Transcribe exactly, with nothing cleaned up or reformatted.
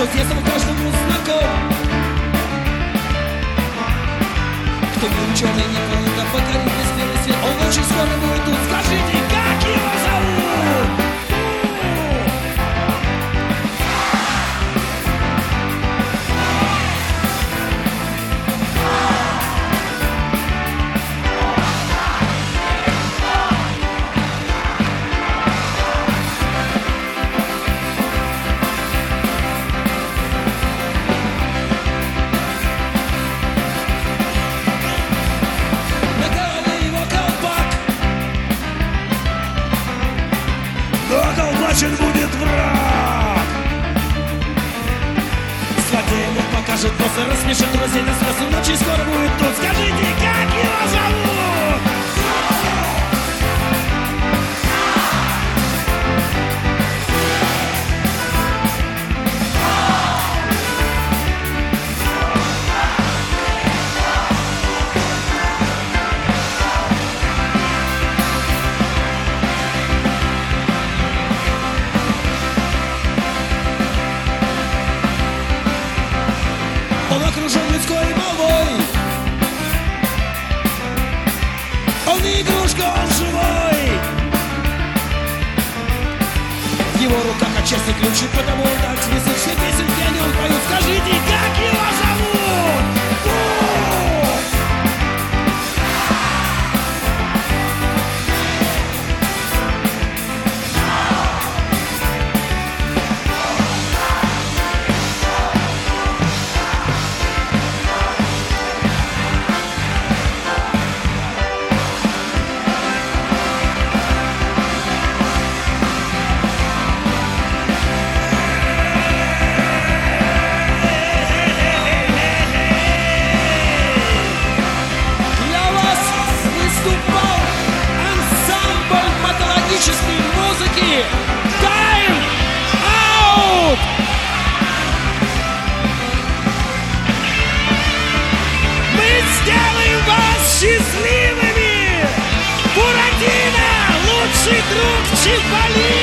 Кто с детства каждому знаком, кто не ученый, не круто, покорит бесспелый свет. Он очень скоро будет тут. Скажите, как его зовут? Колпачен будет враг. Злодеям он покажет нос и рассмешит друзей до слез. Он очень скоро будет тут. Скажите, как его зовут? Он окружен людской молвой. Он не игрушка, он живой. В его руках отчасти ключи, потому он так свистит. Все песенки о нем поют. Скажите, как его зовут? Музыки! Time out! Мы сделаем вас счастливыми! Буратино! Лучший друг Чиполлино!